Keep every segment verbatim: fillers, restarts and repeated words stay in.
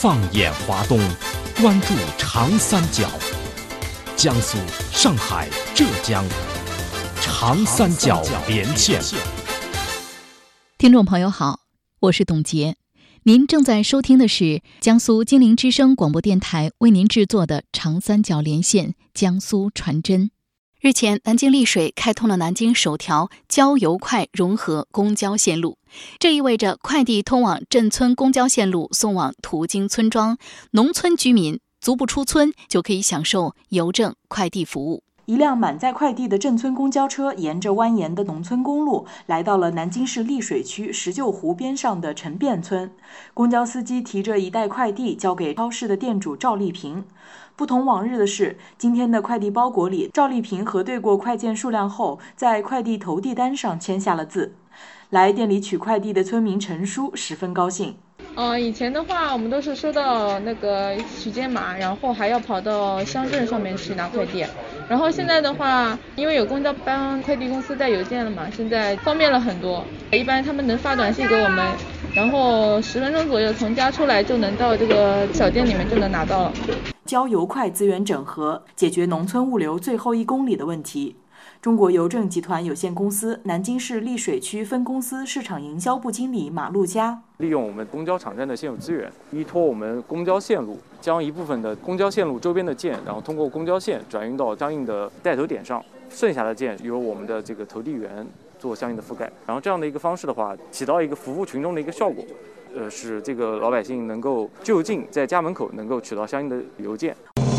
放眼华东，关注长三角，江苏、上海、浙江，长三角连线。 听众朋友好，我是董洁，您正在收听的是江苏金陵之声广播电台为您制作的长三角连线江苏传真。日前，南京丽水开通了南京首条交邮快融合公交线路，这意味着快递通往镇村公交线路送往途经村庄，农村居民足不出村就可以享受邮政快递服务。 一辆满载快递的镇村公交车沿着蜿蜒的农村公路来到了南京市丽水区石臼湖边上的陈卞村。公交司机提着一袋快递交给超市的店主赵丽萍。不同往日的是，今天的快递包裹里，赵丽萍核对过快件数量后，在快递投递单上签下了字。来店里取快递的村民陈叔十分高兴。 呃，以前的话，我们都是收到那个取件码，然后还要跑到乡镇上面去拿快递。然后现在的话，因为有公交帮快递公司带邮件了嘛，现在方便了很多。一般他们能发短信给我们，然后十分钟左右从家出来就能到这个小店里面就能拿到了。 交邮快资源整合，解决农村物流最后一公里的问题。中国邮政集团有限公司南京市丽水区分公司市场营销部经理马路佳， 利用我们公交场站的现有资源，依托我们公交线路，将一部分的公交线路周边的件，然后通过公交线转运到相应的带头点上，剩下的件由我们的这个投递员做相应的覆盖。然后这样的一个方式的话，起到一个服务群众的一个效果，呃，使这个老百姓能够就近在家门口能够取到相应的邮件。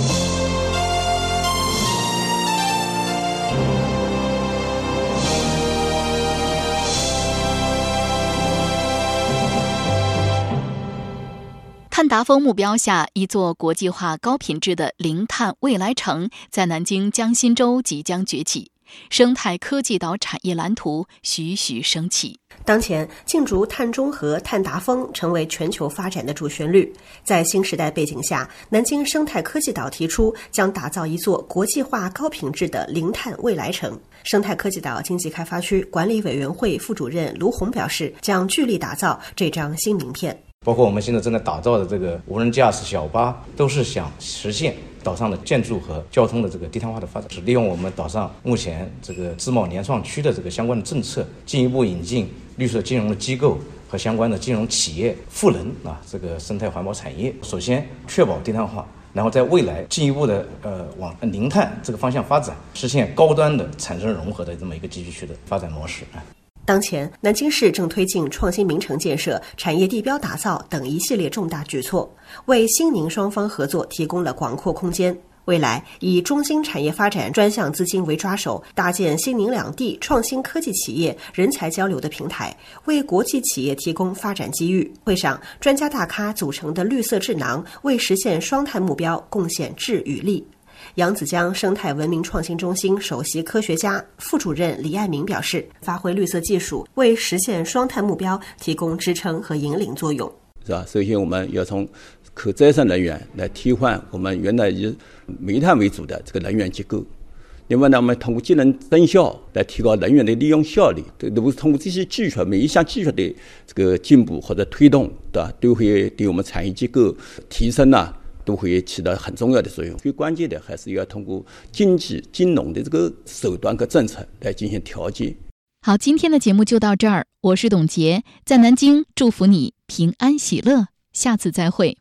碳达峰目标下，一座国际化高品质的零碳未来城在南京江心洲即将崛起，生态科技岛产业蓝图徐徐升起。 当前，竞逐碳中和、碳达峰成为全球发展的主旋律。在新时代背景下，南京生态科技岛提出将打造一座国际化高品质的零碳未来城。生态科技岛经济开发区管理委员会副主任卢红表示，将聚力打造这张新名片。 包括我们现在正在打造的这个无人驾驶小巴，都是想实现岛上的建筑和交通的这个低碳化的发展，是利用我们岛上目前这个自贸联创区的这个相关的政策，进一步引进绿色金融的机构和相关的金融企业赋能啊这个生态环保产业。首先确保低碳化，然后在未来进一步的呃往零碳这个方向发展，实现高端的产生融合的这么一个集聚区的发展模式。 当前，南京市正推进创新名城建设、产业地标打造等一系列重大举措，为新宁双方合作提供了广阔空间。未来，以中心产业发展专项资金为抓手，搭建新宁两地创新科技企业人才交流的平台，为国际企业提供发展机遇。会上，专家大咖组成的绿色智囊为实现双碳目标贡献智与力。扬子江生态文明创新中心首席科学家、副主任李爱民表示，发挥绿色技术为实现双碳目标提供支撑和引领作用。 是吧？首先，我们要从可再生能源来替换我们原来以煤炭为主的这个能源结构。另外呢，我们通过节能增效来提高能源的利用效率。如果通过这些技术，每一项技术的这个进步或者推动，对吧，都会对我们产业结构提升啊。都会起到很重要的作用。最关键的还是要通过经济、金融的这个手段和政策来进行调节。 好，今天的节目就到这儿，我是董洁，在南京祝福你平安喜乐，下次再会。